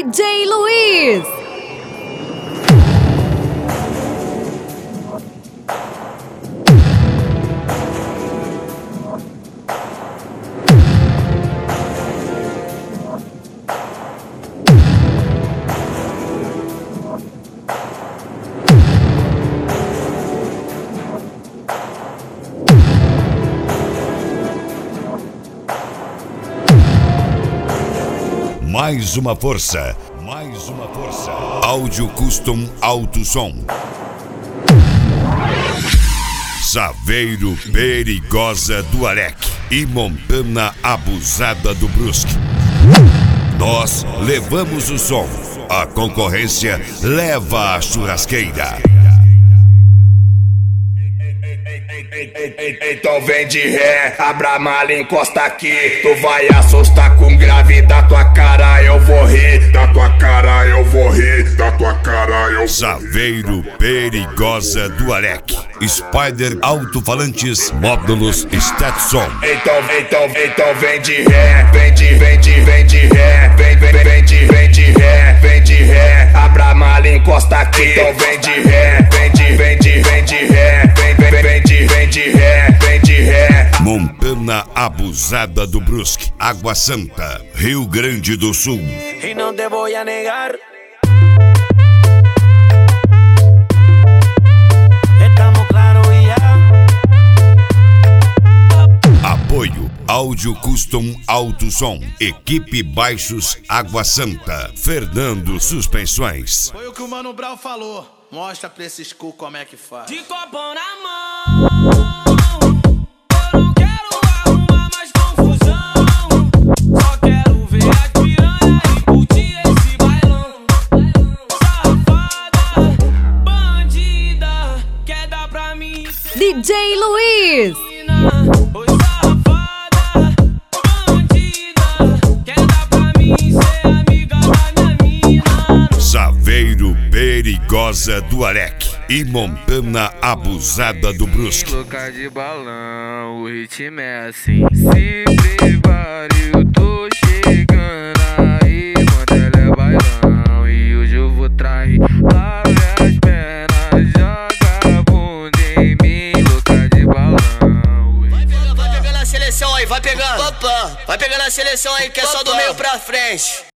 DJ Luiz. Mais uma força, mais uma força. Áudio Custom Alto Som. Saveiro Perigosa do Alec e Montana Abusada do Brusque. Nós levamos o som, a concorrência leva a churrasqueira. Então vem de ré, abra a mala, encosta aqui. Tu vai assustar com grave, da tua cara eu vou rir. Da tua cara eu vou rir, da tua cara eu vou rir. Saveiro Perigosa do Alec. Spider Alto-Falantes, módulos Stetson. Então vem de ré, vem de ré, vem de ré, abra a mala, encosta aqui. Então vem de ré, vem de ré, vem de ré. Montana Abusada do Brusque, Água Santa, Rio Grande do Sul. E não te voy a negar. Estamos claro ya. Apoio Áudio Custom Alto Som. Equipe Baixos Água Santa, Fernando Suspensões. Foi o que o Mano Brown falou. Mostra pra esses cu como é que faz. De copão na mão. Eu não quero arrumar mais confusão. Só quero ver as piranha e curtir esse bailão. Safada, bandida, quer dar pra mim? DJ Luiz. Oi, safada, bandida, quer dar pra mim ser amiga da minha mina? Saveiro Perigosa do Alec e Montana Abusada do Brusque. Louca de balão, o ritmo é assim. Se prepare, eu tô chegando aí. Manda ela é bailão e hoje eu vou trair. Lave as pernas, joga a bunda em mim. Louca de balão. Vai pegando a seleção aí, vai pegando. Vai pegando a seleção aí que é só do meio pra frente.